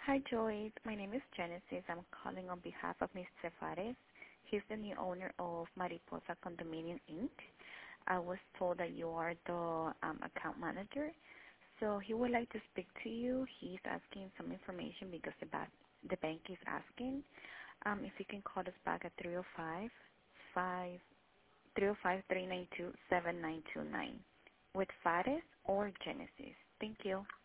Hi, Joyce. My name is Genesis. I'm calling on behalf of Mr. Fares. He's the new owner of Mariposa Condominium Inc. I was told that you are the account manager, so he would like to speak to you. He's asking some information because the bank is asking. If you can call us back at 305-392-7929 with Fares or Genesis. Thank you.